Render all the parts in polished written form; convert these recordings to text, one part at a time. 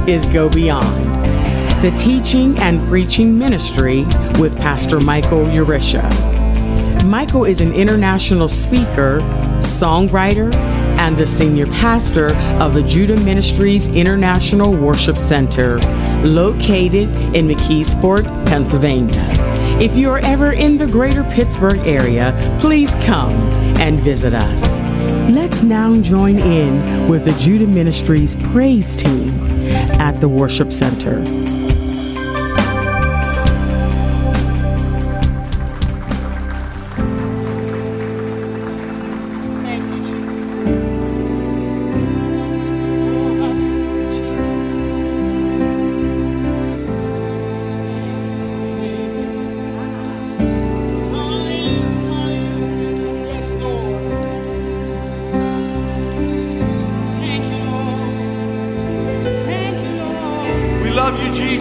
is Go Beyond, the teaching and preaching ministry with Pastor Michael Urisha. Michael is an international speaker, songwriter, and the senior pastor of the Judah Ministries International Worship Center, located in McKeesport, Pennsylvania. If you are ever in the greater Pittsburgh area, please come and visit us. Let's now join in with the Judah Ministries praise team at the Worship Center. Jesus.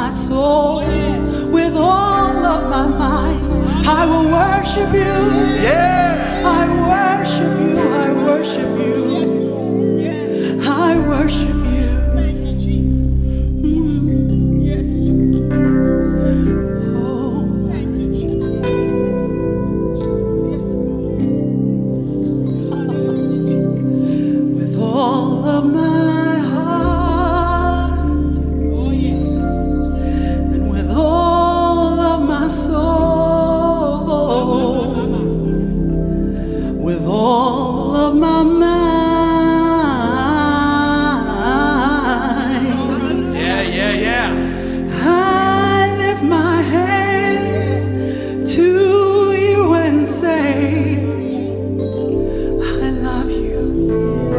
my soul, with all of my mind, I will worship you. Yeah. I worship you. I worship you. I worship you. Thank you, Jesus. Yes, Jesus. Oh, Thank you, Jesus. Jesus, yes, God. Hallelujah, Jesus. with all of my heart Oh, yes. and with all of my soul, with all of my mind, Yeah. I lift my hands to you and say, I love you.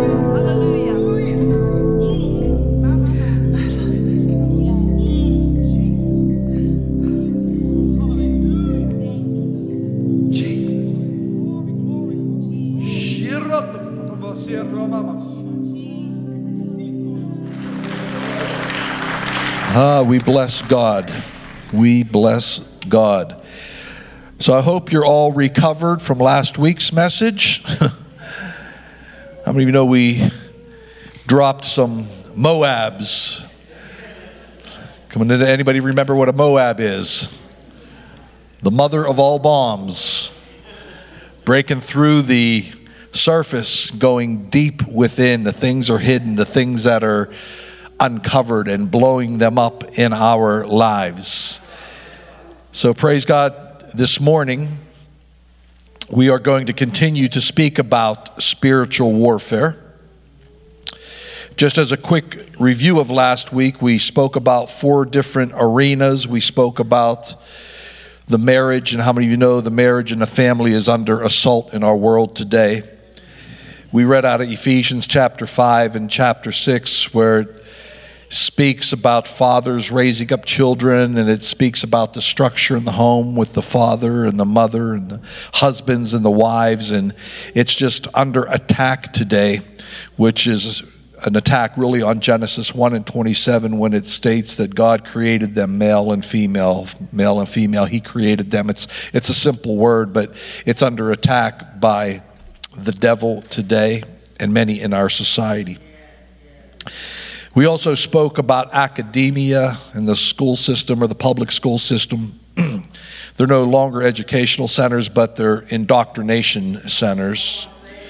We bless God. We bless God. So I hope you're all recovered from last week's message. How many of you know we dropped some Moabs? Coming into anybody remember what a Moab is? The mother of all bombs. Breaking through the surface, going deep within. The things are hidden, the things that are uncovered, and blowing them up in our lives. So praise God, this morning we are going to continue to speak about spiritual warfare. Just as a quick review of last week, we spoke about 4 different arenas. We spoke about the marriage, and how many of you know the marriage and the family is under assault in our world today. We read out of Ephesians chapter 5 and chapter 6, where it speaks about fathers raising up children, and it speaks about the structure in the home with the father and the mother and the husbands and the wives, and it's just under attack today, which is an attack really on Genesis 1 and 27, when it states that God created them male and female. He created them. It's a simple word, but it's under attack by the devil today and many in our society. We also spoke about academia and the school system, or the public school system. They're no longer educational centers, but they're indoctrination centers.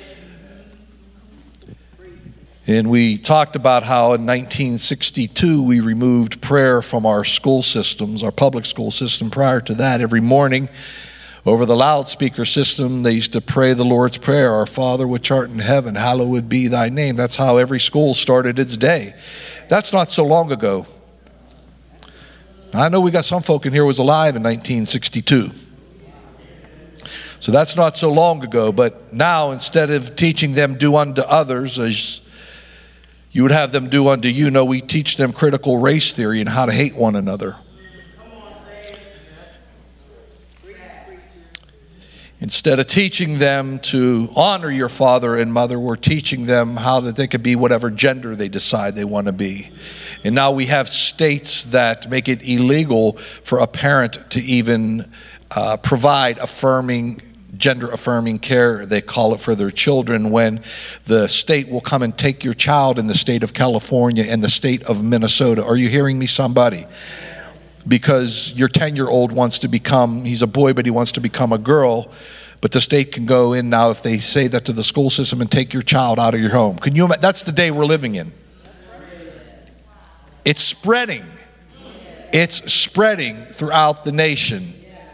And we talked about how in 1962 we removed prayer from our school systems, our public school system. Prior to that, every morning over the loudspeaker system, they used to pray the Lord's Prayer, Our Father which art in heaven, hallowed be thy name. That's how every school started its day. That's not so long ago. I know we got some folk in here who was alive in 1962. So that's not so long ago, but now instead of teaching them do unto others as you would have them do unto you, no, we teach them critical race theory and how to hate one another. Instead of teaching them to honor your father and mother, we're teaching them how that they could be whatever gender they decide they want to be. And now we have states that make it illegal for a parent to even provide gender-affirming care, they call it, for their children, when the state will come and take your child in the state of California and the state of Minnesota. Are you hearing me, somebody? Because your 10-year-old wants to become, he's a boy, but he wants to become a girl, but the state can go in now if they say that to the school system and take your child out of your home. Can you imagine? That's the day we're living in. It's spreading. It's spreading throughout the nation.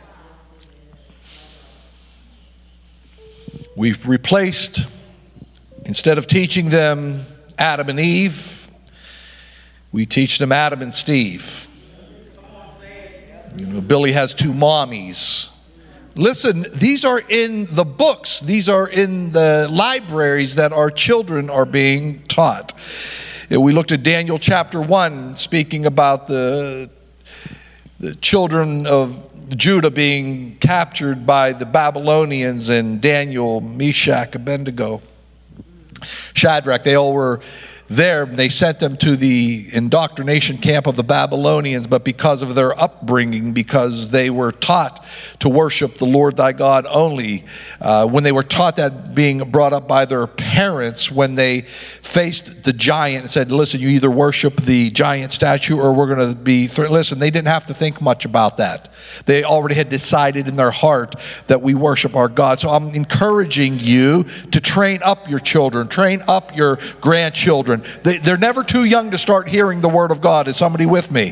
We've replaced, instead of teaching them Adam and Eve, we teach them Adam and Steve. You know, Billy has 2 mommies. Listen, these are in the books. These are in the libraries that our children are being taught. We looked at Daniel chapter 1, speaking about the children of Judah being captured by the Babylonians, and Daniel, Meshach, Abednego, Shadrach, they all were there. They sent them to the indoctrination camp of the Babylonians, but because of their upbringing, because they were taught to worship the Lord thy God only, when they were taught that, being brought up by their parents, when they faced the giant and said, listen, you either worship the giant statue or we're going to be listen, they didn't have to think much about that. They already had decided in their heart that we worship our God. So I'm encouraging you to train up your children, train up your grandchildren. They're never too young to start hearing the word of God. Is somebody with me?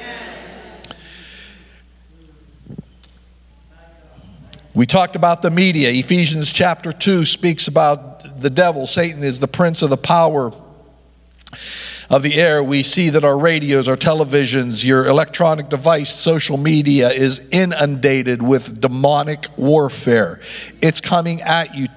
We talked about the media. Ephesians chapter 2 speaks about the devil. Satan is the prince of the power of the air. We see that our radios, our televisions, your electronic device, social media is inundated with demonic warfare. It's coming at you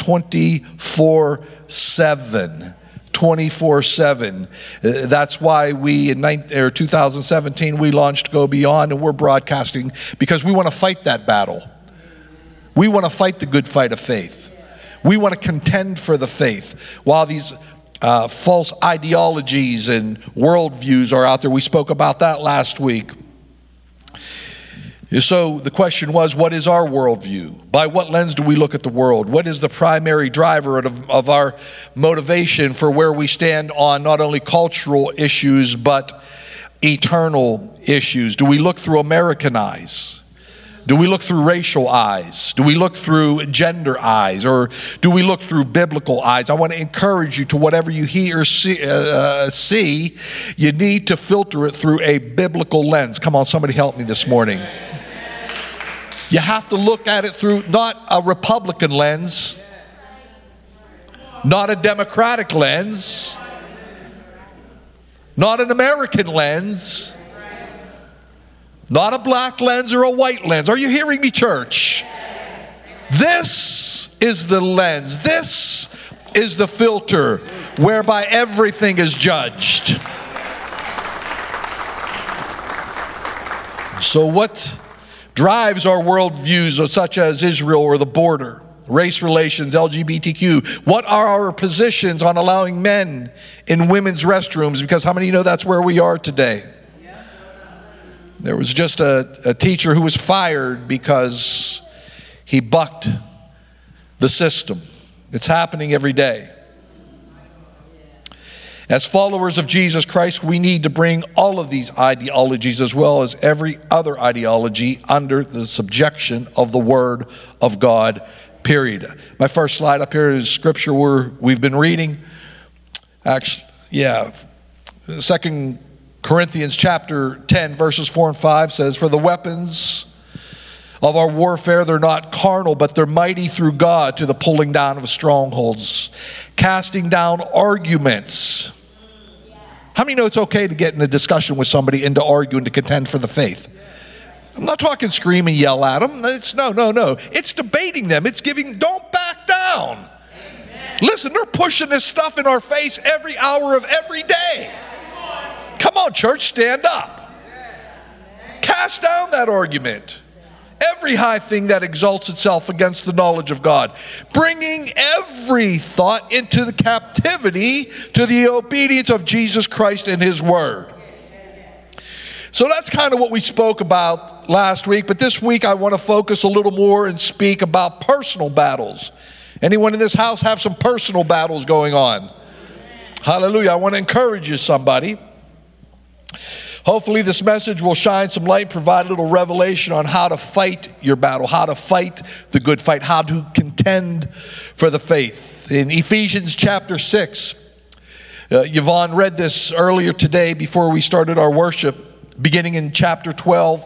24/7. 24/7. That's why we in 2017 we launched Go Beyond, and we're broadcasting because we want to fight that battle. We want to fight the good fight of faith. We want to contend for the faith. While these false ideologies and worldviews are out there, we spoke about that last week. So the question was, what is our worldview? By what lens do we look at the world? What is the primary driver of our motivation for where we stand on not only cultural issues but eternal issues? Do we look through American eyes? Do we look through racial eyes? Do we look through gender eyes? Or do we look through biblical eyes? I want to encourage you to whatever you hear or see, you need to filter it through a biblical lens. Come on, somebody help me this morning. You have to look at it through not a Republican lens, not a Democratic lens, not an American lens, not a black lens or a white lens. Are you hearing me, church? This is the lens. This is the filter whereby everything is judged. So what drives our worldviews such as Israel or the border, race relations, LGBTQ? What are our positions on allowing men in women's restrooms? Because how many of you know that's where we are today? There was just a teacher who was fired because he bucked the system. It's happening every day. As followers of Jesus Christ, we need to bring all of these ideologies as well as every other ideology under the subjection of the Word of God, period. My first slide up here is scripture we've been reading. Actually, 2 Corinthians chapter 10 verses 4 and 5 says, for the weapons of our warfare, they're not carnal, but they're mighty through God to the pulling down of strongholds, casting down arguments. How many know it's okay to get in a discussion with somebody and to argue and to contend for the faith? I'm not talking scream and yell at them. It's no. It's debating them. It's giving, don't back down. Amen. Listen, they're pushing this stuff in our face every hour of every day. Come on, church, stand up. Cast down that argument. Every high thing that exalts itself against the knowledge of God. Bringing every thought into the captivity to the obedience of Jesus Christ and His Word. So that's kind of what we spoke about last week. But this week I want to focus a little more and speak about personal battles. Anyone in this house have some personal battles going on? Hallelujah. I want to encourage you, somebody. Hopefully this message will shine some light, provide a little revelation on how to fight your battle, how to fight the good fight, how to contend for the faith. In Ephesians chapter 6, Yvonne read this earlier today before we started our worship, beginning in chapter 12.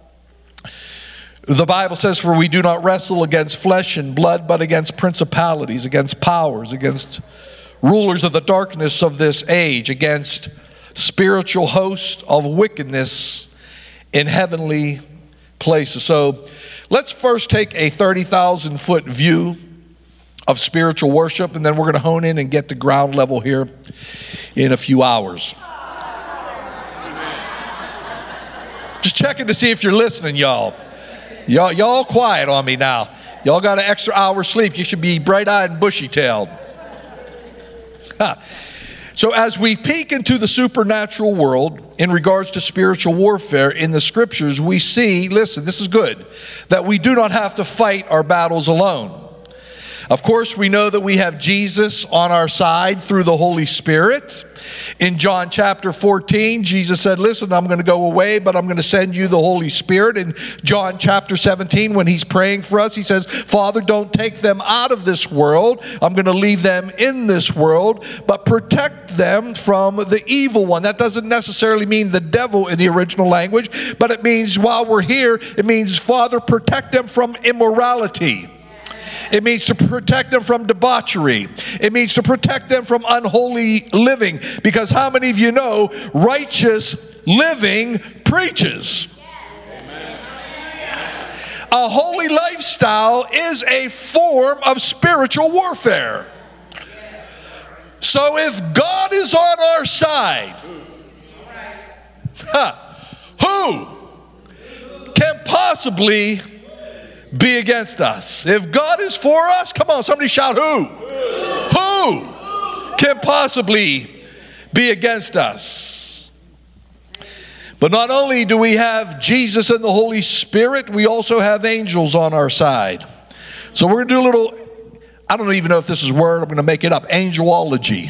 The Bible says, for we do not wrestle against flesh and blood, but against principalities, against powers, against rulers of the darkness of this age, against spiritual host of wickedness in heavenly places. So let's first take a 30,000 foot view of spiritual worship, and then we're going to hone in and get to ground level here in a few hours. Just checking to see if you're listening, y'all. Y'all quiet on me now. Y'all got an extra hour sleep. You should be bright-eyed and bushy-tailed. So as we peek into the supernatural world in regards to spiritual warfare in the scriptures, we see, listen, this is good, that we do not have to fight our battles alone. Of course, we know that we have Jesus on our side through the Holy Spirit. In John chapter 14, Jesus said, listen, I'm going to go away, but I'm going to send you the Holy Spirit. In John chapter 17, when he's praying for us, he says, Father, don't take them out of this world. I'm going to leave them in this world, but protect them from the evil one. That doesn't necessarily mean the devil in the original language, but it means while we're here, it means, Father, protect them from immorality. It means to protect them from debauchery. It means to protect them from unholy living. Because how many of you know righteous living preaches? A holy lifestyle is a form of spiritual warfare. So if God is on our side, who can possibly be against us? If God is for us, come on, somebody shout, who? Who can possibly be against us? But not only do we have Jesus and the Holy Spirit, we also have angels on our side. So we're going to do a little, I don't even know if this is a word, I'm going to make it up, angelology.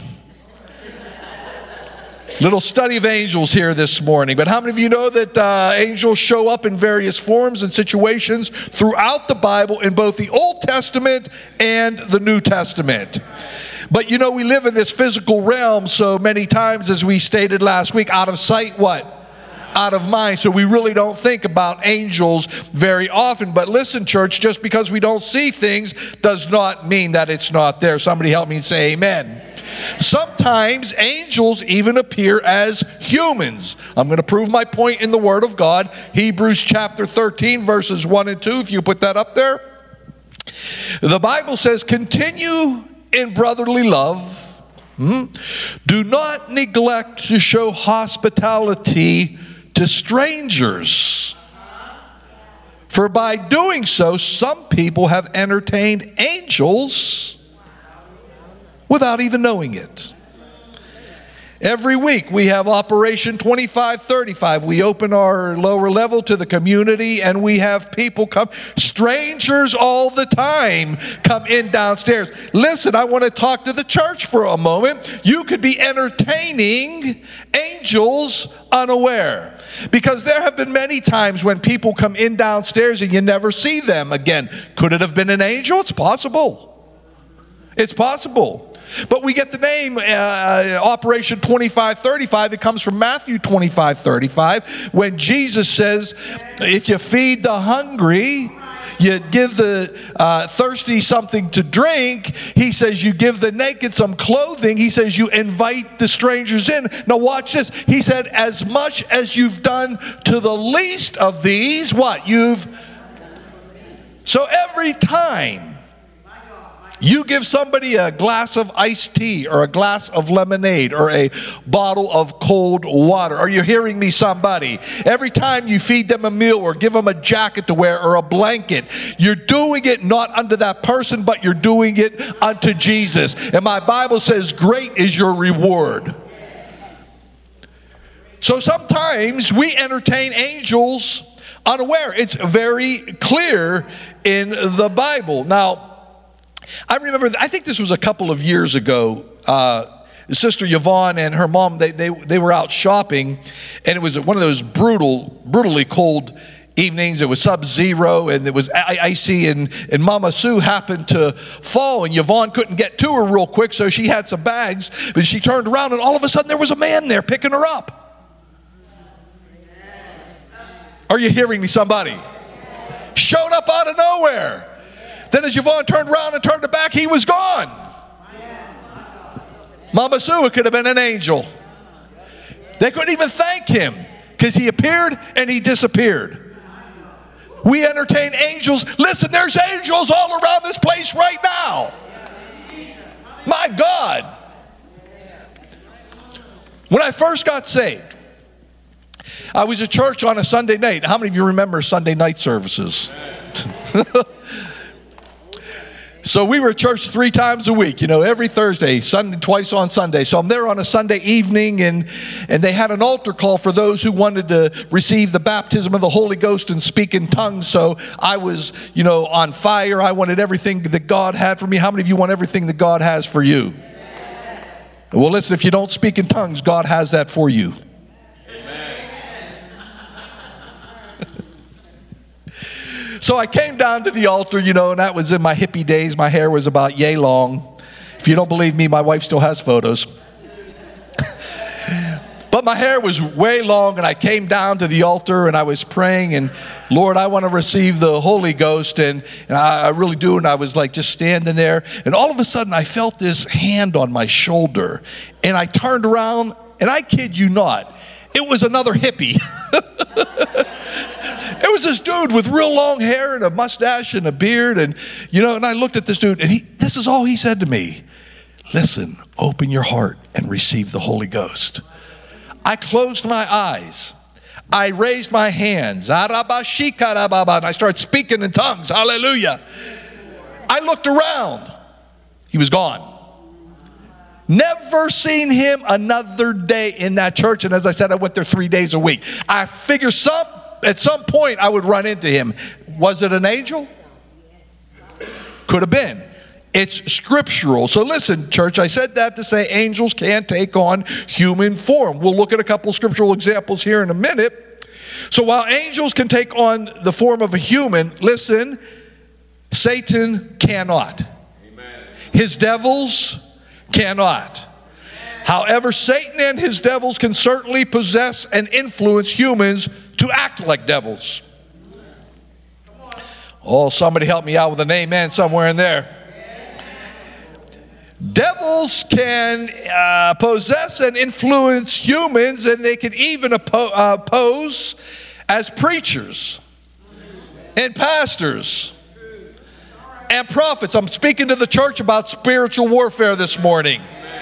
Little study of angels here this morning. But how many of you know that angels show up in various forms and situations throughout the Bible in both the Old Testament and the New Testament? But you know, we live in this physical realm so many times, as we stated last week, out of sight, what? Out of mind. So we really don't think about angels very often. But listen, church, just because we don't see things does not mean that it's not there. Somebody help me and say amen. Sometimes angels even appear as humans. I'm going to prove my point in the Word of God. Hebrews chapter 13, verses 1 and 2, if you put that up there. The Bible says, continue in brotherly love. Do not neglect to show hospitality to strangers. For by doing so, some people have entertained angels without even knowing it. Every week we have Operation 2535. We open our lower level to the community and we have people come, strangers all the time, come in downstairs. Listen, I want to talk to the church for a moment. You could be entertaining angels unaware. Because there have been many times when people come in downstairs and you never see them again. Could it have been an angel? It's possible. It's possible. But we get the name Operation 2535. It comes from Matthew 25:35, when Jesus says, if you feed the hungry, you give the thirsty something to drink. He says you give the naked some clothing. He says you invite the strangers in. Now watch this. He said, as much as you've done to the least of these, what? So every time you give somebody a glass of iced tea or a glass of lemonade or a bottle of cold water. Are you hearing me, somebody? Every time you feed them a meal or give them a jacket to wear or a blanket, you're doing it not unto that person, but you're doing it unto Jesus. And my Bible says, great is your reward. So sometimes we entertain angels unaware. It's very clear in the Bible. Now, I remember, I think this was a couple of years ago, Sister Yvonne and her mom, they were out shopping, and it was one of those brutally cold evenings. It was sub-zero, and it was icy, and Mama Sue happened to fall, and Yvonne couldn't get to her real quick, so she had some bags, but she turned around, and all of a sudden there was a man there picking her up. Are you hearing me, somebody? Showed up out of nowhere. Then as Yvonne turned around and turned her back, he was gone. Mama Sue could have been an angel. They couldn't even thank him because he appeared and he disappeared. We entertain angels. Listen, there's angels all around this place right now. My God. When I first got saved, I was at church on a Sunday night. How many of you remember Sunday night services? So we were at church 3 times a week, every Thursday, Sunday, twice on Sunday. So I'm there on a Sunday evening, and they had an altar call for those who wanted to receive the baptism of the Holy Ghost and speak in tongues. So I was, on fire. I wanted everything that God had for me. How many of you want everything that God has for you? Well, listen, if you don't speak in tongues, God has that for you. So I came down to the altar, and that was in my hippie days. My hair was about yay long. If you don't believe me, my wife still has photos. But my hair was way long, and I came down to the altar, and I was praying, and Lord, I want to receive the Holy Ghost, and I really do. And I was like just standing there, and all of a sudden I felt this hand on my shoulder, and I turned around, and I kid you not, it was another hippie. It was this dude with real long hair and a mustache and a beard, and I looked at this dude, and this is all he said to me. Listen, open your heart and receive the Holy Ghost. I closed my eyes. I raised my hands. And I started speaking in tongues. Hallelujah. I looked around. He was gone. Never seen him another day in that church. And as I said, I went there 3 days a week. I figured at some point I would run into him. Was it an angel? Could have been. It's scriptural. So listen, church, I said that to say angels can take on human form. We'll look at a couple of scriptural examples here in a minute. So while angels can take on the form of a human, listen, Satan cannot. Amen. His devils cannot. However, Satan and his devils can certainly possess and influence humans to act like devils. Oh, somebody help me out with an amen somewhere in there. Devils can possess and influence humans, and they can even pose as preachers and pastors and prophets. I'm speaking to the church about spiritual warfare this morning.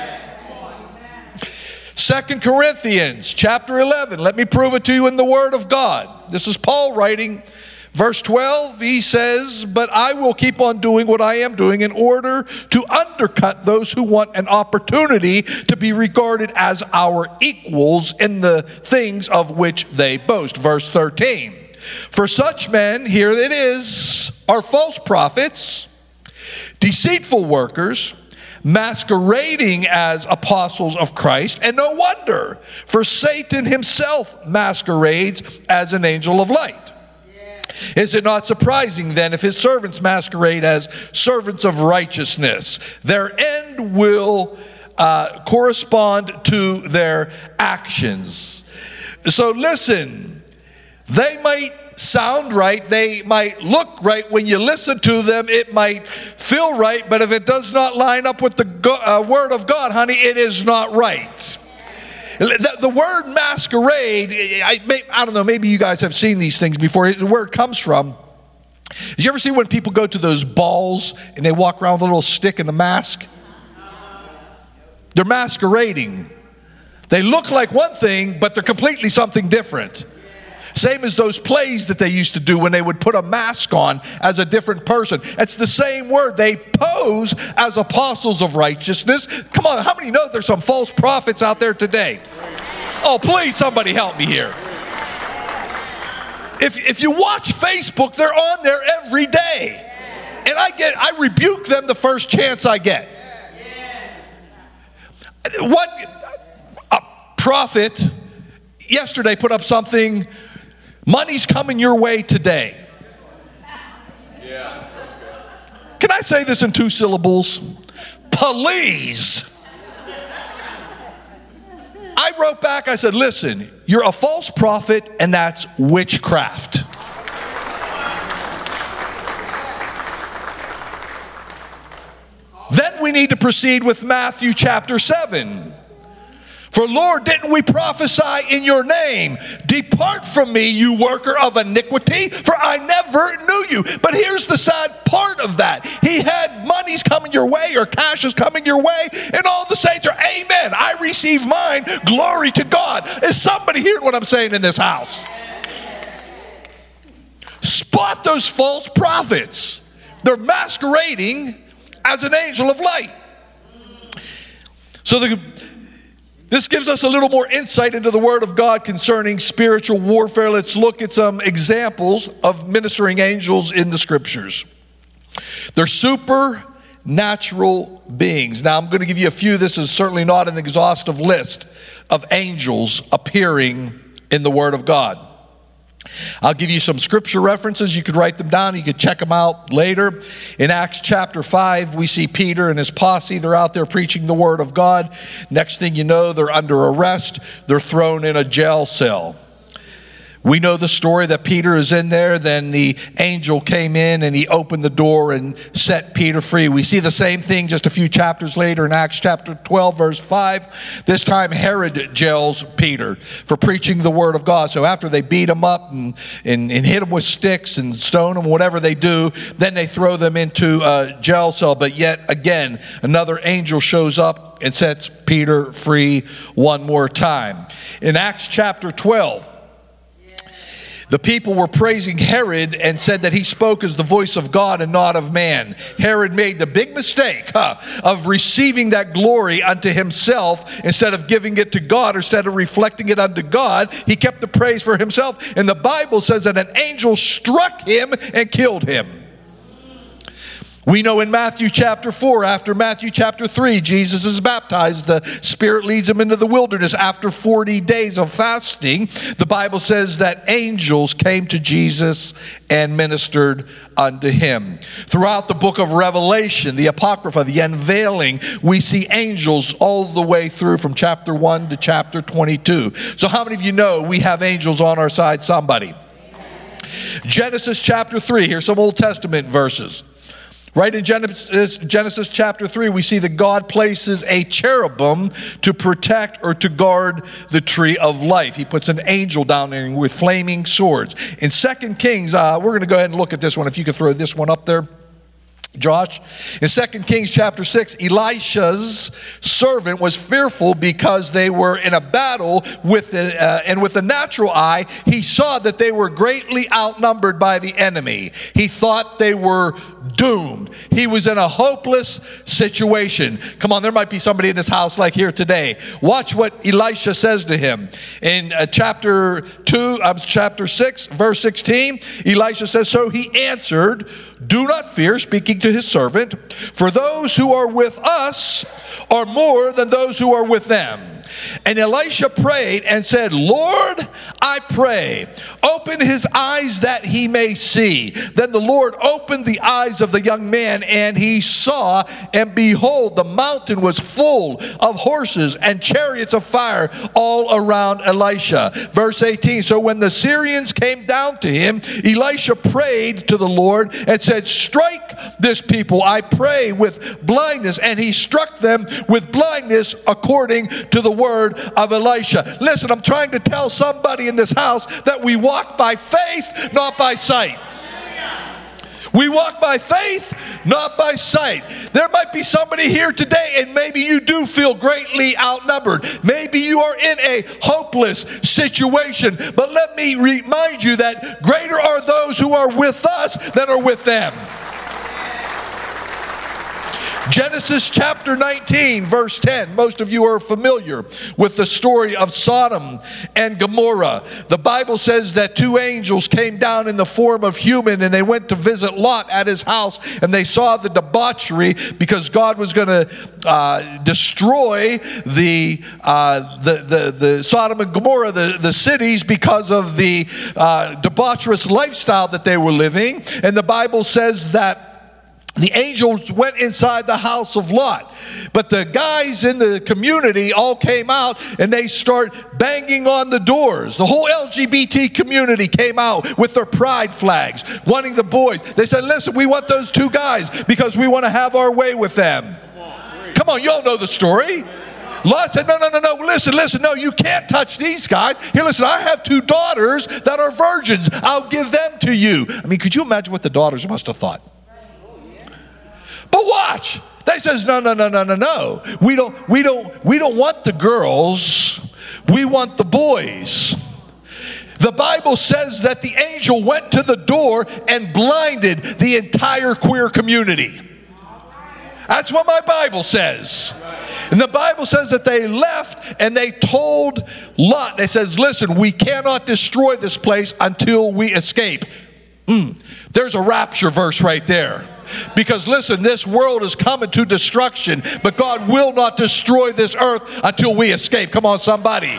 2 Corinthians chapter 11. Let me prove it to you in the Word of God. This is Paul writing. Verse 12, he says, but I will keep on doing what I am doing in order to undercut those who want an opportunity to be regarded as our equals in the things of which they boast. Verse 13, for such men, here it is, are false prophets, deceitful workers, masquerading as apostles of Christ, and no wonder, for Satan himself masquerades as an angel of light. Is it not surprising then if his servants masquerade as servants of righteousness? Their end will correspond to their actions. So listen, they might sound right, they might look right when you listen to them, it might feel right, but if it does not line up with the Word of God, honey, it is not right. The word masquerade, I don't know, maybe you guys have seen these things before. Where it comes from, did you ever see when people go to those balls and they walk around with a little stick and a mask? They're masquerading. They look like one thing, but they're completely something different. Same as those plays that they used to do when they would put a mask on as a different person. It's the same word. They pose as apostles of righteousness. Come on, how many know there's some false prophets out there today? Oh, please, somebody help me here. If you watch Facebook, they're on there every day. And I rebuke them the first chance I get. What a prophet yesterday put up something, money's coming your way today. Yeah. Can I say this in 2 syllables? Please. I wrote back, I said, listen, you're a false prophet and that's witchcraft. Then we need to proceed with Matthew chapter 7. For Lord, didn't we prophesy in your name? Depart from me, you worker of iniquity, for I never knew you. But here's the sad part of that. He had money's coming your way, or cash is coming your way, and all the saints are, amen, I receive mine, glory to God. Is somebody hearing what I'm saying in this house? Spot those false prophets. They're masquerading as an angel of light. So this gives us a little more insight into the Word of God concerning spiritual warfare. Let's look at some examples of ministering angels in the Scriptures. They're supernatural beings. Now, I'm going to give you a few. This is certainly not an exhaustive list of angels appearing in the Word of God. I'll give you some scripture references. You could write them down. You could check them out later. In Acts chapter 5, we see Peter and his posse. They're out there preaching the Word of God. Next thing you know, they're under arrest. They're thrown in a jail cell. We know the story that Peter is in there. Then the angel came in and he opened the door and set Peter free. We see the same thing just a few chapters later in Acts chapter 12, verse 5. This time Herod jails Peter for preaching the Word of God. So after they beat him up and hit him with sticks and stone him, whatever they do, then they throw them into a jail cell. But yet again, another angel shows up and sets Peter free one more time. In Acts chapter 12, the people were praising Herod and said that he spoke as the voice of God and not of man. Herod made the big mistake of receiving that glory unto himself instead of giving it to God, or instead of reflecting it unto God. He kept the praise for himself. And the Bible says that an angel struck him and killed him. We know in Matthew chapter 4, after Matthew chapter 3, Jesus is baptized. The Spirit leads him into the wilderness. After 40 days of fasting, the Bible says that angels came to Jesus and ministered unto him. Throughout the book of Revelation, the Apocrypha, the unveiling, we see angels all the way through from chapter 1 to chapter 22. So how many of you know we have angels on our side? Somebody. Genesis chapter 3, here's some Old Testament verses. Right in Genesis chapter 3, we see that God places a cherubim to protect or to guard the tree of life. He puts an angel down there with flaming swords. In 2 Kings, we're going to go ahead and look at this one. If you could throw this one up there, Josh. In 2 Kings chapter 6, Elisha's servant was fearful because they were in a battle with and with the natural eye, he saw that they were greatly outnumbered by the enemy. He thought they were doomed. He was in a hopeless situation. Come on, there might be somebody in this house like here today. Watch what Elisha says to him. In chapter 6, verse 16, Elisha says, "So he answered, 'Do not fear,' speaking to his servant, 'for those who are with us are more than those who are with them.' And Elisha prayed and said, 'Lord, I pray, open his eyes that he may see.' Then the Lord opened the eyes of the young man, and he saw, and behold, the mountain was full of horses and chariots of fire all around Elisha." Verse 18, "So when the Syrians came down to him, Elisha prayed to the Lord and said, 'Strike this people, I pray, with blindness.' And he struck them with blindness according to the word of Elisha." Listen, I'm trying to tell somebody in this house that we walk by faith, not by sight. We walk by faith, not by sight. There might be somebody here today, and maybe you do feel greatly outnumbered. Maybe you are in a hopeless situation. But let me remind you that greater are those who are with us than are with them. Genesis chapter 19, verse 10. Most of you are familiar with the story of Sodom and Gomorrah. The Bible says that two angels came down in the form of human, and they went to visit Lot at his house, and they saw the debauchery because God was going to destroy the Sodom and Gomorrah, the cities, because of the debaucherous lifestyle that they were living. And the Bible says that the angels went inside the house of Lot. But the guys in the community all came out and they start banging on the doors. The whole LGBT community came out with their pride flags, wanting the boys. They said, "Listen, we want those two guys because we want to have our way with them." Come on, y'all know the story. Lot said, no, listen, no, you can't touch these guys. Here, listen, I have two daughters that are virgins. I'll give them to you. I mean, could you imagine what the daughters must have thought? But watch. They says, no. We don't want the girls. We want the boys. The Bible says that the angel went to the door and blinded the entire queer community. That's what my Bible says. And the Bible says that they left and they told Lot, they says, listen, we cannot destroy this place until we escape. There's a rapture verse right there. Because listen, this world is coming to destruction, but God will not destroy this earth until we escape. Come on, somebody.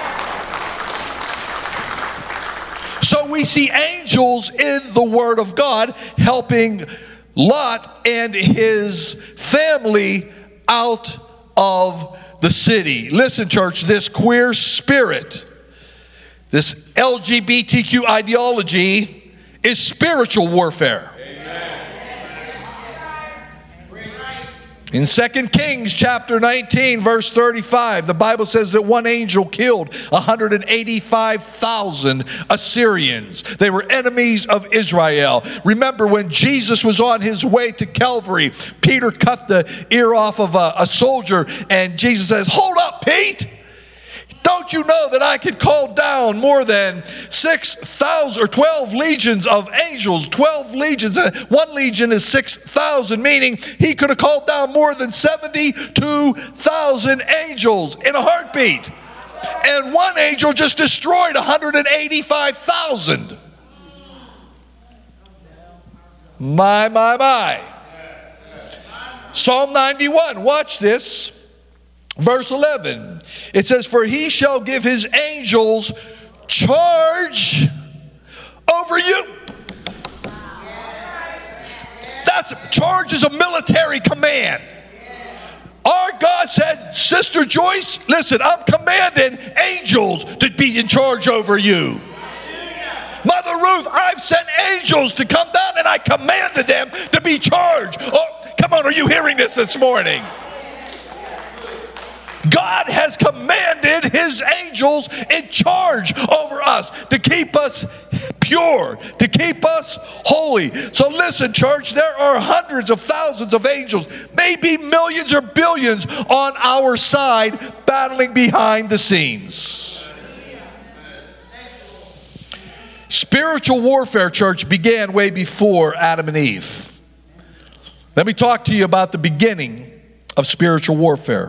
So we see angels in the Word of God helping Lot and his family out of the city. Listen, church, this queer spirit, this LGBTQ ideology is spiritual warfare. In 2 Kings chapter 19, verse 35, the Bible says that one angel killed 185,000 Assyrians. They were enemies of Israel. Remember when Jesus was on his way to Calvary, Peter cut the ear off of a soldier, and Jesus says, hold up, Pete. Don't you know that I could call down more than 6,000 or 12 legions of angels? 12 legions. One legion is 6,000, meaning he could have called down more than 72,000 angels in a heartbeat. And one angel just destroyed 185,000. My. Psalm 91, watch this. Verse 11, it says, for he shall give his angels charge over you. Charge is a military command. Our God said, Sister Joyce, listen, I'm commanding angels to be in charge over you. Mother Ruth, I've sent angels to come down and I commanded them to be charged. Oh, come on, are you hearing this morning? God has commanded his angels in charge over us to keep us pure, to keep us holy. So listen, church, there are hundreds of thousands of angels, maybe millions or billions on our side battling behind the scenes. Spiritual warfare, church, began way before Adam and Eve. Let me talk to you about the beginning of spiritual warfare.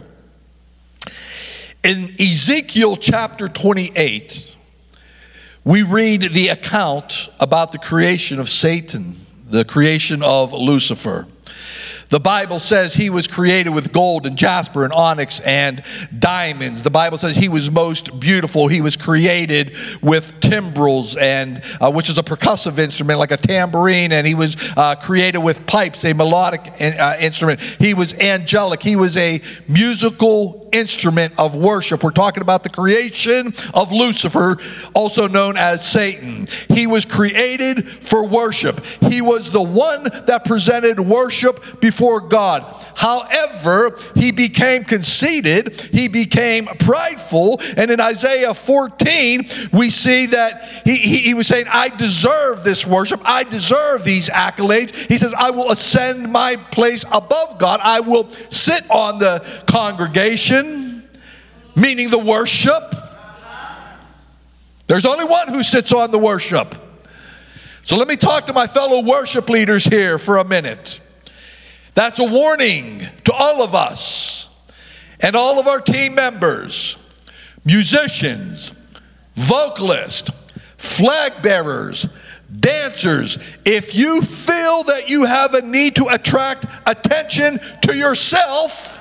In Ezekiel chapter 28, we read the account about the creation of Satan, the creation of Lucifer. The Bible says he was created with gold and jasper and onyx and diamonds. The Bible says he was most beautiful. He was created with timbrels, and which is a percussive instrument like a tambourine, and he was created with pipes, a melodic instrument. He was angelic. He was a musical instrument of worship. We're talking about the creation of Lucifer, also known as Satan. He was created for worship. He was the one that presented worship before God. However, he became conceited, he became prideful, and in Isaiah 14, we see that he was saying, I deserve this worship, I deserve these accolades. He says, I will ascend my place above God, I will sit on the congregation, meaning the worship. There's only one who sits on the worship. So let me talk to my fellow worship leaders here for a minute. That's a warning to all of us and all of our team members, musicians, vocalists, flag bearers, dancers. If you feel that you have a need to attract attention to yourself,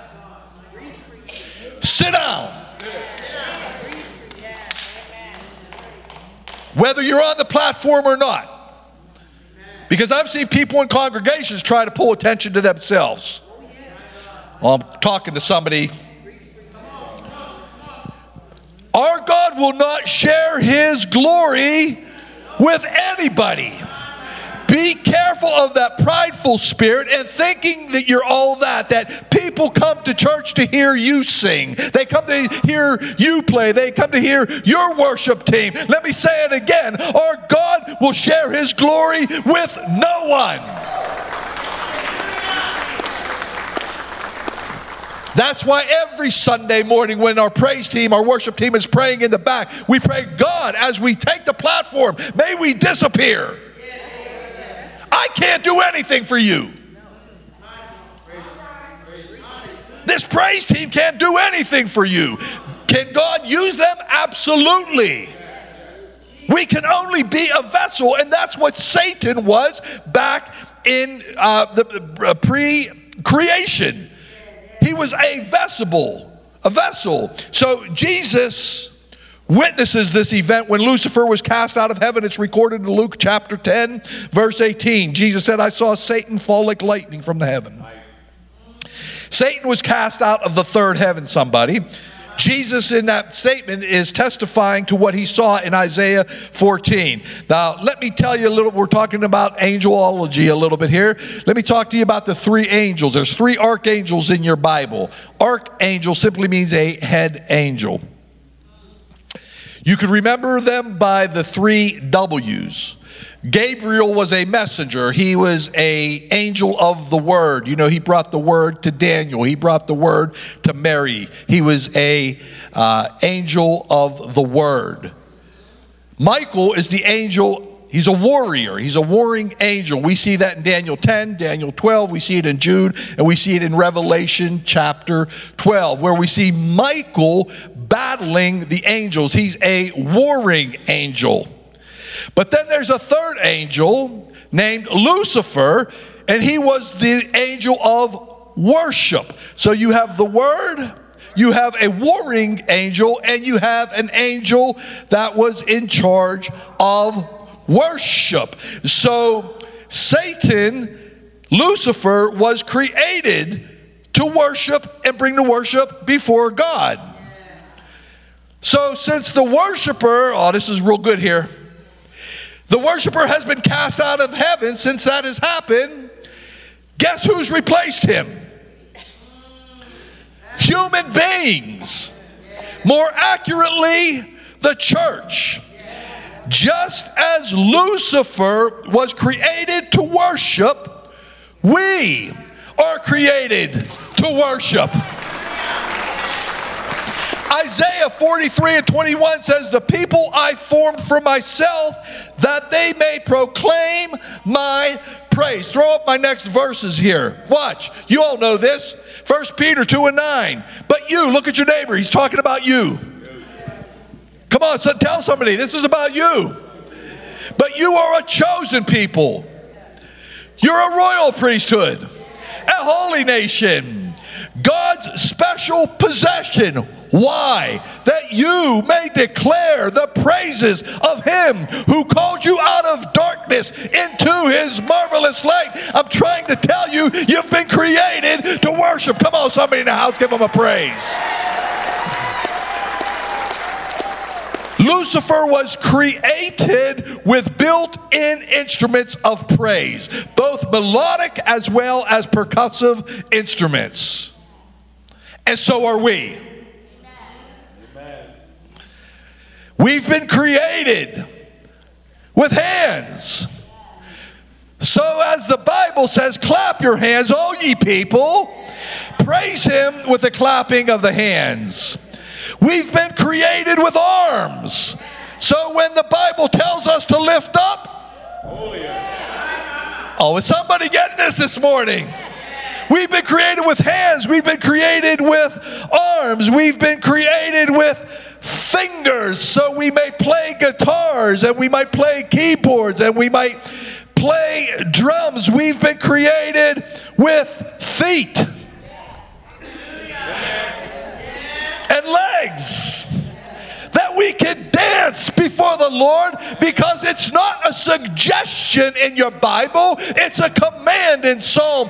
sit down. Whether you're on the platform or not. Because I've seen people in congregations try to pull attention to themselves. Well, I'm talking to somebody. Our God will not share his glory with anybody. Be careful of that prideful spirit and thinking that you're all that people come to church to hear you sing. They come to hear you play. They come to hear your worship team. Let me say it again. Our God will share his glory with no one. That's why every Sunday morning when our praise team, our worship team is praying in the back, we pray, God, as we take the platform, may we disappear. I can't do anything for you. This praise team can't do anything for you. Can God use them? Absolutely. We can only be a vessel, and that's what Satan was back in the pre-creation. He was a vessel. So Jesus witnesses this event when Lucifer was cast out of heaven. It's recorded in Luke chapter 10, verse 18. Jesus said, I saw Satan fall like lightning from the heaven. Satan was cast out of the third heaven, somebody. Jesus in that statement is testifying to what he saw in Isaiah 14. Now, let me tell you a little, we're talking about angelology a little bit here. Let me talk to you about the three angels. There's three archangels in your Bible. Archangel simply means a head angel. You could remember them by the three W's. Gabriel was a messenger. He was an angel of the word. You know, he brought the word to Daniel. He brought the word to Mary. He was an angel of the word. Michael is the angel. He's a warrior. He's a warring angel. We see that in Daniel 10, Daniel 12. We see it in Jude, and we see it in Revelation chapter 12, where we see Michael battling the angels. He's a warring angel. But then there's a third angel named Lucifer, and he was the angel of worship. So you have the word, you have a warring angel, and you have an angel that was in charge of worship. So Satan, Lucifer, was created to worship and bring the worship before God. So since the worshiper, this is real good here. The worshiper has been cast out of heaven. Since that has happened, guess who's replaced him? Human beings. More accurately, the church. Just as Lucifer was created to worship, we are created to worship. Isaiah 43:21 says, the people I formed for myself, that they may proclaim my praise. Throw up my next verses here. Watch. You all know this. 1 Peter 2:9. But you, look at your neighbor. He's talking about you. Come on, son, tell somebody, this is about you. But you are a chosen people. You're a royal priesthood, a holy nation, God's special possession. Why? That you may declare the praises of him who called you out of darkness into his marvelous light. I'm trying to tell you, you've been created to worship. Come on, somebody in the house, give him a praise. Lucifer was created with built-in instruments of praise, both melodic as well as percussive instruments. And so are we. We've been created with hands. So as the Bible says, clap your hands, all ye people. Praise him with the clapping of the hands. We've been created with arms. So when the Bible tells us to lift up, is somebody getting this morning? We've been created with hands. We've been created with arms. We've been created with fingers, so we may play guitars, and we might play keyboards, and we might play drums. We've been created with feet and legs, that we can dance before the Lord, because it's not a suggestion in your Bible, it's a command in Psalm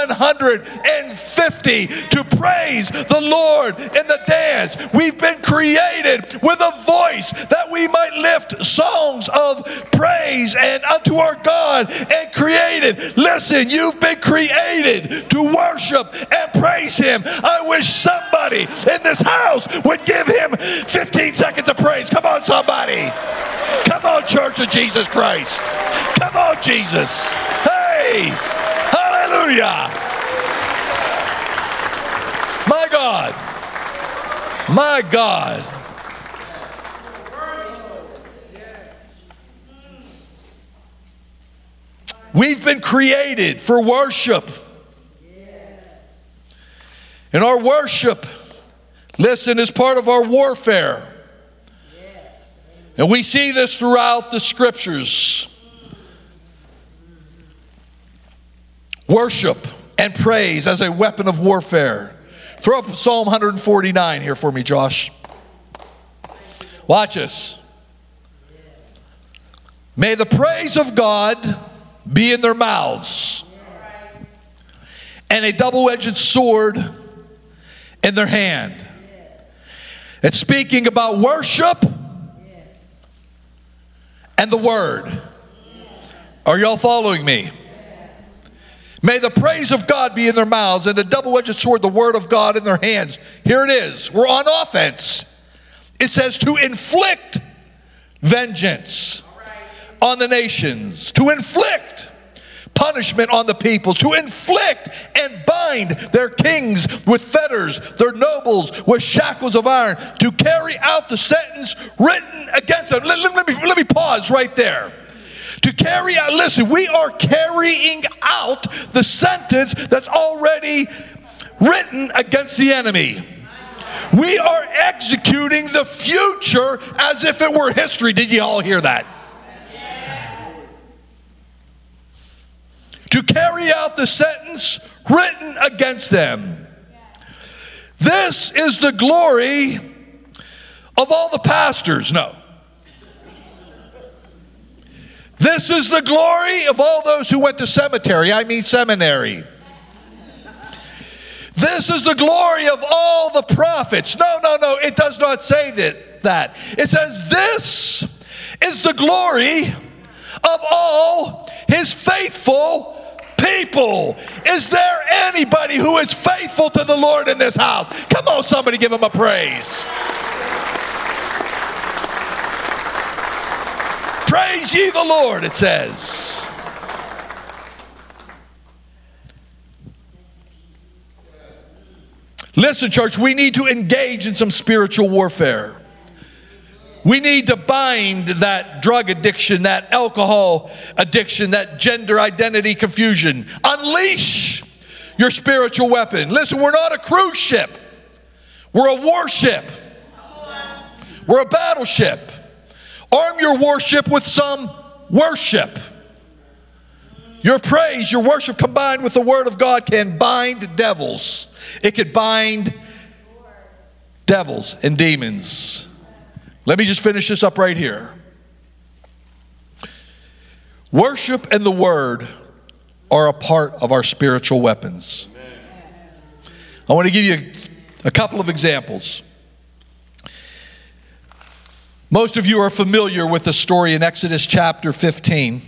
150 to praise the Lord in the dance. We've been created with a voice that we might lift songs of praise and unto our God and created. Listen, you've been created to worship and praise him. I wish somebody in this house would give him 15 seconds of praise. Come on, somebody. Come on, Church of Jesus Christ. Come on, Jesus. Hey, hallelujah. My God. My God. We've been created for worship. And our worship, listen, is part of our warfare. And we see this throughout the scriptures. Worship and praise as a weapon of warfare. Throw up Psalm 149 here for me, Josh. Watch this. May the praise of God be in their mouths, and a double-edged sword in their hand. It's speaking about worship and the word. Are y'all following me? May the praise of God be in their mouths and a double-edged sword, the word of God, in their hands. Here it is. We're on offense. It says to inflict vengeance on the nations, to inflict punishment on the peoples, to inflict and bind their kings with fetters, their nobles with shackles of iron, to carry out the sentence written against them. Let me pause right there. To carry out, listen, we are carrying out the sentence that's already written against the enemy. We are executing the future as if it were history. Did you all hear that? To carry out the sentence written against them. This is the glory of all the pastors. No. This is the glory of all those who went to seminary. This is the glory of all the prophets. No, it does not say that. It says this is the glory of all his faithful people. Is there anybody who is faithful to the Lord in this house? Come on, somebody give him a praise. Praise ye the Lord, it says. Listen, church, we need to engage in some spiritual warfare. We need to bind that drug addiction, that alcohol addiction, that gender identity confusion. Unleash your spiritual weapon. Listen, we're not a cruise ship. We're a warship. We're a battleship. Arm your warship with some worship. Your praise, your worship combined with the word of God can bind devils. It could bind devils and demons. Let me just finish this up right here. Worship and the word are a part of our spiritual weapons. I want to give you a couple of examples. Most of you are familiar with the story in Exodus chapter 15.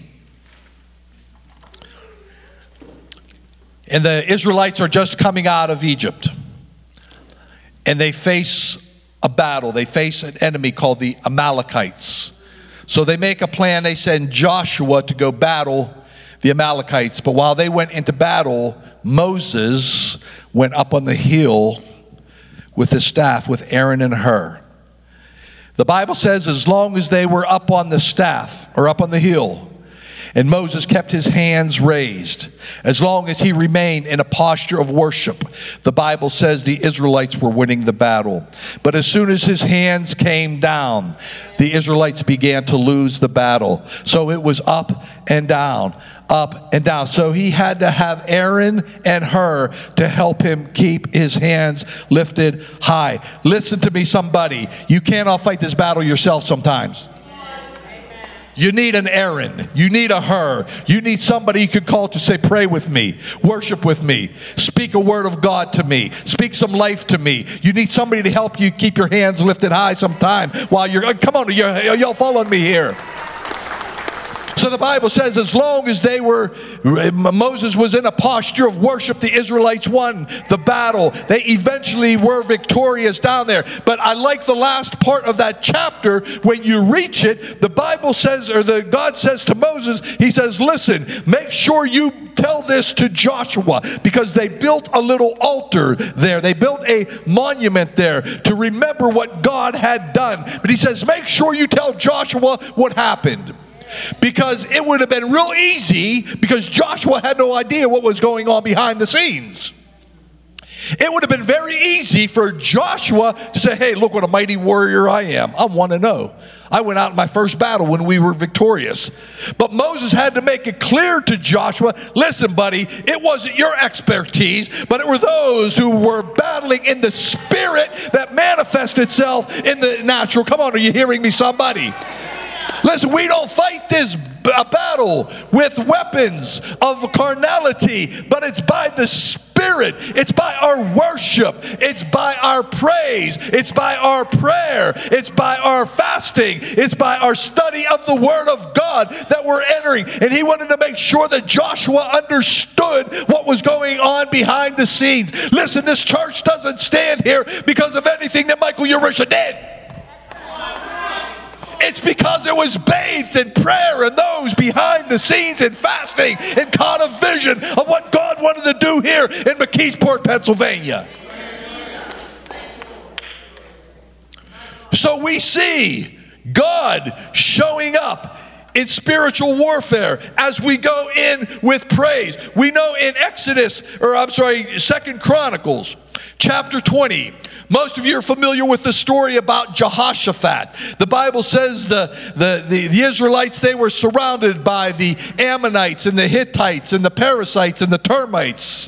And the Israelites are just coming out of Egypt. And they face a battle. They face an enemy called the Amalekites. So they make a plan. They send Joshua to go battle the Amalekites. But while they went into battle, Moses went up on the hill with his staff with Aaron and Hur. The Bible says as long as they were up on the staff or up on the hill, and Moses kept his hands raised, as long as he remained in a posture of worship, the Bible says the Israelites were winning the battle. But as soon as his hands came down, the Israelites began to lose the battle. So it was up and down, up and down. So he had to have Aaron and Hur to help him keep his hands lifted high. Listen to me, somebody. You cannot fight this battle yourself sometimes. You need an Aaron. You need a Hur. You need somebody you can call to say, pray with me, worship with me, speak a word of God to me, speak some life to me. You need somebody to help you keep your hands lifted high sometime while you're, come on, y'all following me here. So the Bible says as long as Moses was in a posture of worship, the Israelites won the battle. They eventually were victorious down there. But I like the last part of that chapter. When you reach it, the Bible says, God says to Moses, he says, listen, make sure you tell this to Joshua, because they built a little altar there. They built a monument there to remember what God had done. But he says, make sure you tell Joshua what happened. Because it would have been real easy, because Joshua had no idea what was going on behind the scenes. It would have been very easy for Joshua to say, hey, look what a mighty warrior I am. I'm 1-0. I went out in my first battle when we were victorious. But Moses had to make it clear to Joshua, listen, buddy, it wasn't your expertise, but it were those who were battling in the spirit that manifested itself in the natural. Come on, are you hearing me, somebody? Listen, we don't fight this battle with weapons of carnality, but it's by the Spirit. It's by our worship. It's by our praise. It's by our prayer. It's by our fasting. It's by our study of the Word of God that we're entering. And he wanted to make sure that Joshua understood what was going on behind the scenes. Listen, this church doesn't stand here because of anything that Michael Urisha did. It's because it was bathed in prayer and those behind the scenes in fasting and caught a vision of what God wanted to do here in McKeesport, Pennsylvania. So we see God showing up in spiritual warfare as we go in with praise. We know in 2 Chronicles chapter 20. Most of you are familiar with the story about Jehoshaphat. The Bible says the Israelites, they were surrounded by the Ammonites and the Hittites and the Perizzites and the termites.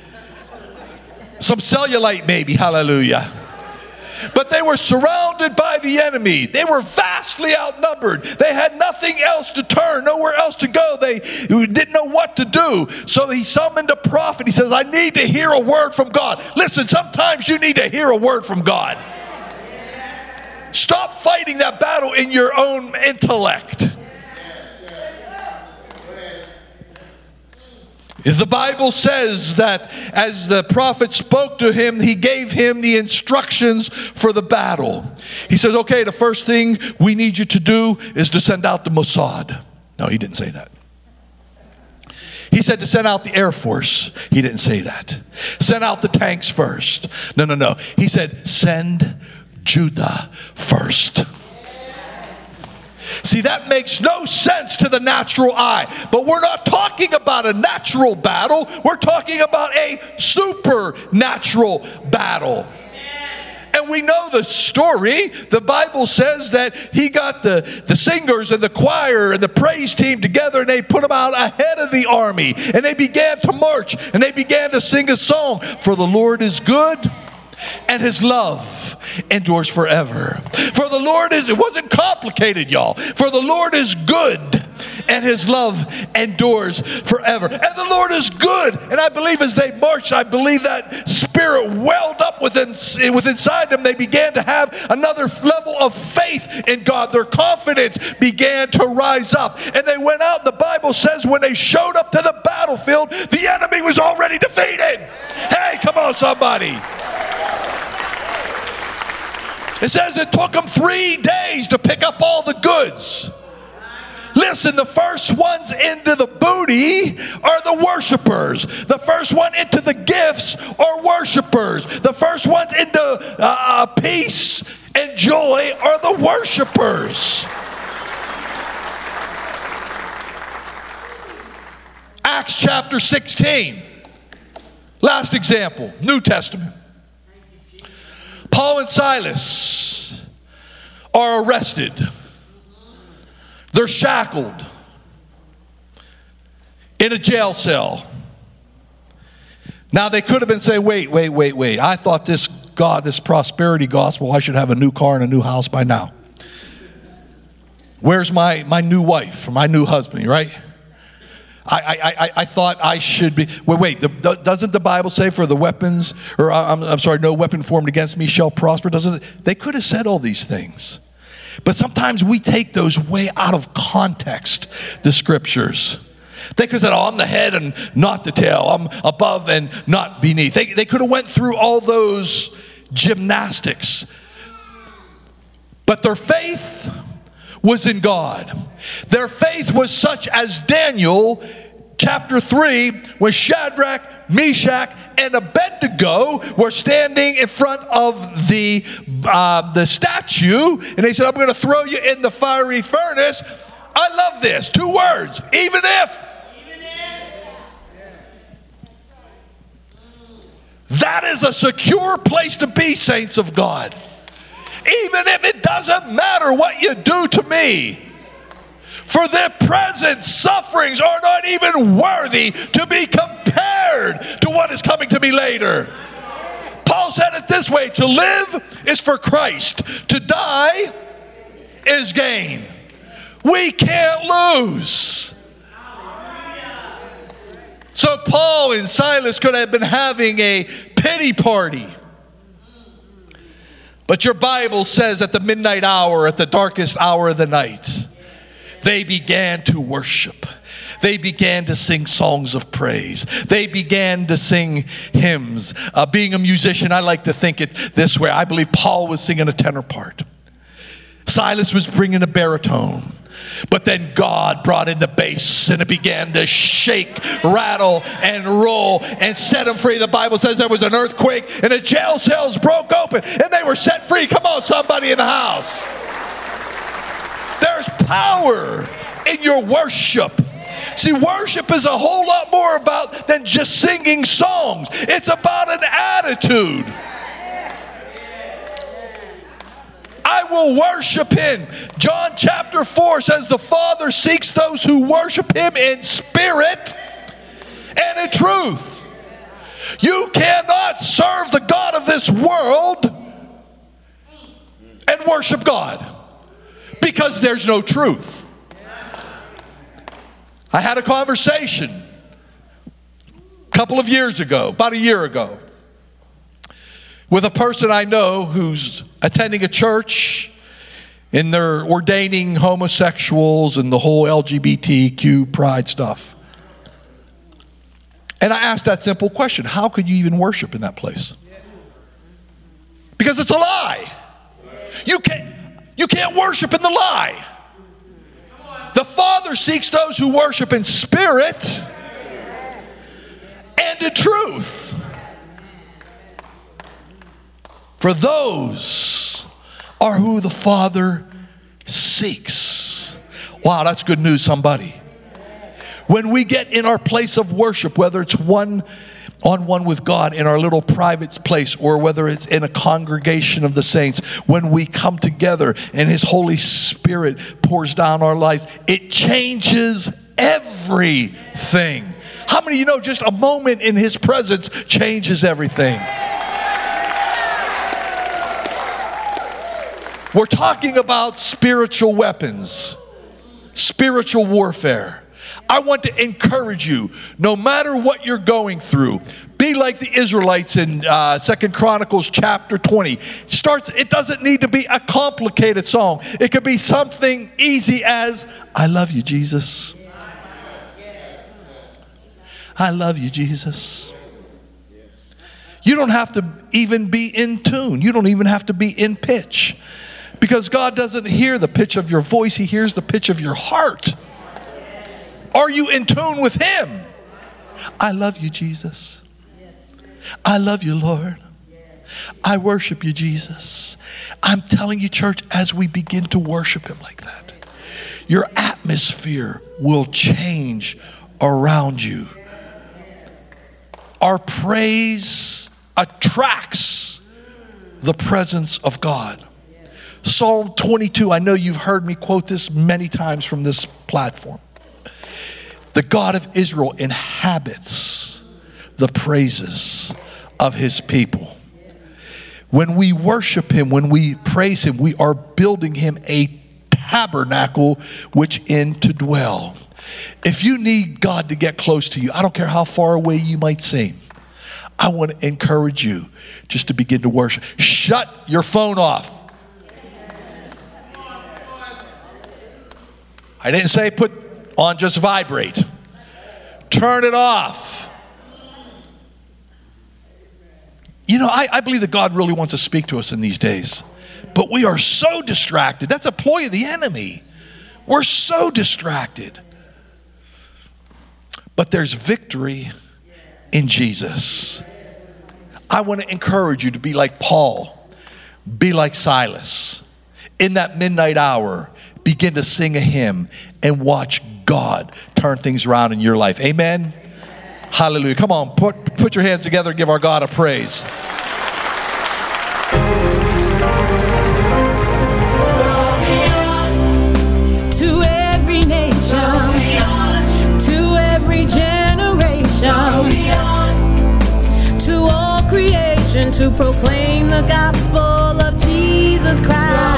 Some cellulite maybe, hallelujah. But they were surrounded by the enemy. They were vastly outnumbered. They had nothing else to turn, nowhere else to go. They didn't know what to do. So he summoned a prophet. He says, I need to hear a word from God. Listen, sometimes you need to hear a word from God. Stop fighting that battle in your own intellect. The Bible says that as the prophet spoke to him, he gave him the instructions for the battle. He says, okay, the first thing we need you to do is to send out the Mossad. No, he didn't say that. He said to send out the Air Force. He didn't say that. Send out the tanks first. No. He said, send Judah first. See, that makes no sense to the natural eye. But we're not talking about a natural battle. We're talking about a supernatural battle. And we know the story. The Bible says that he got the singers and the choir and the praise team together, and they put them out ahead of the army. And they began to march, and they began to sing a song. For the Lord is good, and his love endures forever. For the Lord is, it wasn't complicated, y'all. For the Lord is good, and his love endures forever. And the Lord is good. And I believe as they marched, I believe that spirit welled up within inside them. They began to have another level of faith in God. Their confidence began to rise up. And they went out. The Bible says when they showed up to the battlefield, the enemy was already defeated. Hey, come on, somebody. It says it took them 3 days to pick up all the goods. Listen, the first ones into the booty are the worshipers. The first one into the gifts are worshipers. The first ones into peace and joy are the worshipers. Acts chapter 16. Last example, New Testament. Paul and Silas are arrested. They're shackled in a jail cell. Now they could have been saying, wait. I thought this prosperity gospel, I should have a new car and a new house by now. Where's my new wife or my new husband, right? I thought I should be. Doesn't the Bible say for the weapons, or I'm sorry, no weapon formed against me shall prosper? They could have said all these things. But sometimes we take those way out of context, the scriptures. They could have said, I'm the head and not the tail. I'm above and not beneath. They could have went through all those gymnastics. But their faith was in God. Their faith was such as Daniel chapter 3, when Shadrach, Meshach, and Abednego were standing in front of the statue, and they said, I'm going to throw you in the fiery furnace. I love this. 2 words. Even if. That is a secure place to be, saints of God. Even if it doesn't matter what you do to me, for their present sufferings are not even worthy to be compared to what is coming to me later. Paul said it this way: to live is for Christ, to die is gain. We can't lose. So Paul and Silas could have been having a pity party. But your Bible says at the midnight hour, at the darkest hour of the night, they began to worship. They began to sing songs of praise. They began to sing hymns. Being a musician, I like to think it this way. I believe Paul was singing a tenor part. Silas was bringing a baritone. But then God brought in the bass, and it began to shake, rattle, and roll, and set them free. The Bible says there was an earthquake, and the jail cells broke open, and they were set free. Come on, somebody in the house. There's power in your worship. See, worship is a whole lot more about than just singing songs. It's about an attitude. I will worship him. John chapter 4 says the Father seeks those who worship him in spirit and in truth. You cannot serve the God of this world and worship God, because there's no truth. I had a conversation a couple of years ago, about a year ago, with a person I know who's attending a church, and they're ordaining homosexuals and the whole LGBTQ pride stuff. And I asked that simple question: how could you even worship in that place? Because it's a lie. You can't worship in the lie. The Father seeks those who worship in spirit and in truth. For those are who the Father seeks. Wow, that's good news, somebody. When we get in our place of worship, whether it's one-on-one with God in our little private place, or whether it's in a congregation of the saints, when we come together and his Holy Spirit pours down our lives, it changes everything. How many of you know just a moment in his presence changes everything? We're talking about spiritual weapons, spiritual warfare. I want to encourage you, no matter what you're going through, be like the Israelites in 2 Chronicles chapter 20. It doesn't need to be a complicated song. It could be something easy as, I love you, Jesus. I love you, Jesus. You don't have to even be in tune. You don't even have to be in pitch. Because God doesn't hear the pitch of your voice, he hears the pitch of your heart. Are you in tune with him? I love you, Jesus. I love you, Lord. I worship you, Jesus. I'm telling you, church, as we begin to worship him like that, your atmosphere will change around you. Our praise attracts the presence of God. Psalm 22, I know you've heard me quote this many times from this platform. The God of Israel inhabits the praises of his people. When we worship him, when we praise him, we are building him a tabernacle which in to dwell. If you need God to get close to you, I don't care how far away you might seem, I want to encourage you just to begin to worship. Shut your phone off. I didn't say put on just vibrate. Turn it off. You know, I believe that God really wants to speak to us in these days. But we are so distracted. That's a ploy of the enemy. We're so distracted. But there's victory in Jesus. I want to encourage you to be like Paul. Be like Silas. In that midnight hour, begin to sing a hymn and watch God turn things around in your life. Amen? Hallelujah. Come on, put your hands together and give our God a praise. To every nation, to every generation, to all creation, to proclaim the gospel of Jesus Christ.